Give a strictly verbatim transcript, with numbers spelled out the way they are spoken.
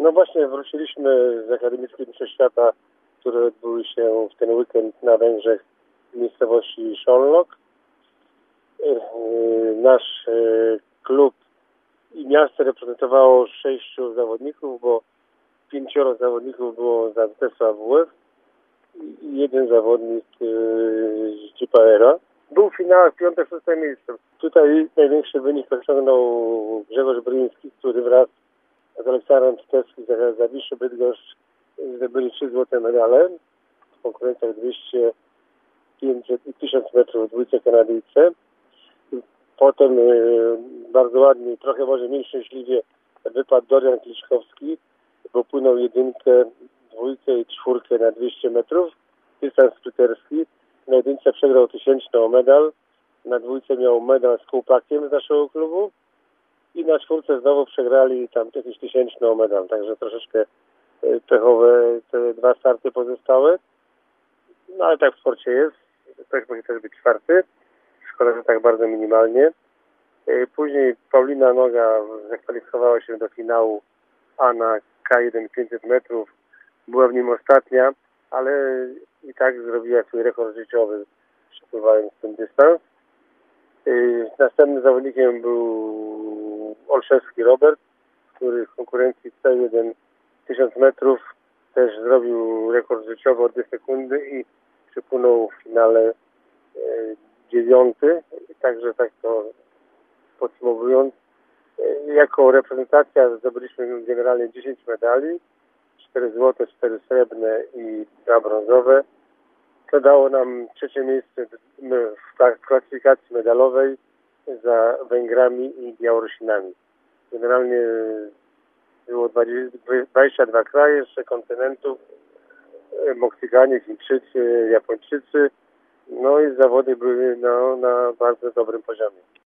No właśnie wróciliśmy z akademickiej mistrzostw świata, które odbyły się w ten weekend na Węgrzech w miejscowości Szolnok. Nasz klub i miasto reprezentowało sześciu zawodników, bo pięcioro zawodników było z A Z S-u A W F i jeden zawodnik z G P R a. Był w finałach piąte, szóste miejsce. Tutaj największy wynik osiągnął Grzegorz Bryński, który wraz z Aleksandrem Czytewskim z Zawiszy Bydgoszcz zdobyli trzy złote medale w konkurencjach dwieście, pięćset i tysiąc metrów w dwójce Kanadyjce. Potem y, bardzo ładnie, trochę może mniej szczęśliwie wypadł Dorian Kliczkowski, bo płynął jedynkę, dwójkę i czwórkę na dwieście metrów. Dystans sprinterski. Na jedynce przegrał tysięczną medal. Na dwójce miał medal z kółpakiem z naszego klubu. I na czwórce znowu przegrali tam jakieś tysięczną medal. Także troszeczkę pechowe te dwa starty pozostałe. No ale tak w sporcie jest. Ktoś może też być czwarty. Szkoda, że tak bardzo minimalnie. Później Paulina Noga zakwalifikowała się do finału A na K jeden pięćset metrów. Była w nim ostatnia, ale i tak zrobiła swój rekord życiowy, przepływając ten dystans. Następnym zawodnikiem był Olszewski Robert, który w konkurencji C jeden tysiąc metrów też zrobił rekord życiowy o dwie sekundy i przypłynął w finale e, dziewiąty. Także tak to podsumowując, e, jako reprezentacja zdobyliśmy generalnie dziesięć medali, cztery złote, cztery srebrne i dwa brązowe. To dało nam trzecie miejsce w klasyfikacji medalowej za Węgrami i Białorusinami. Generalnie było dwadzieścia dwa kraje, jeszcze kontynentów, Meksykanie, Chińczycy, Japończycy. No i zawody były no, na bardzo dobrym poziomie.